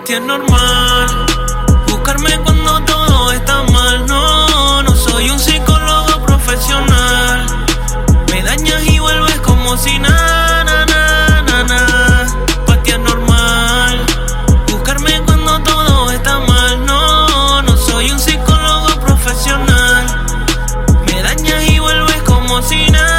ti es normal buscarme cuando todo está mal. No, no soy un psicólogo profesional. Me dañas y vuelves como si nada, pa' ti es normal buscarme cuando todo está mal. No, no soy un psicólogo profesional. Me dañas y vuelves como si nada.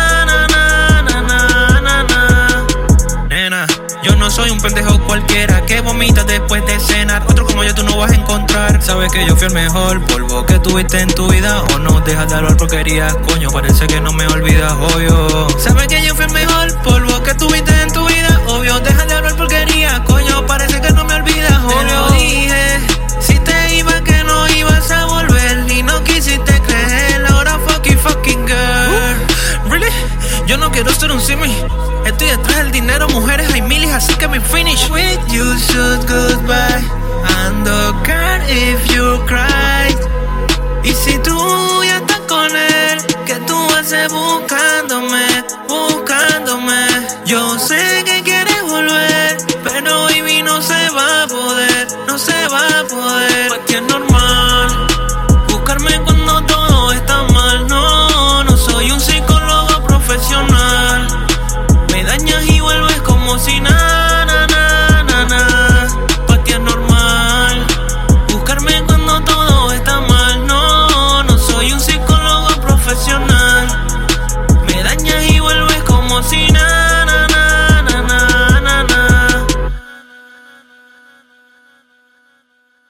Nena, yo no soy un pendejo cualquiera que vomita después de cenar. Otro como yo tú no vas a encontrar. Sabes que yo fui el mejor polvo que tuviste en tu vida. O no dejas de hablar porquerías, coño, parece que no me olvidas, obvio. Sabes que yo fui el mejor polvo que tuviste en tu vida. Obvio, dejas de hablar porquerías, coño, parece que no me olvidas, obvio. Te lo dije, si te ibas que no ibas a volver. Y no quisiste creer, ahora fucking girl. Really? Yo no quiero ser un simi. Estoy detrás del dinero, mujeres hay miles, así que me finish. With you should goodbye. And don't care if you cry.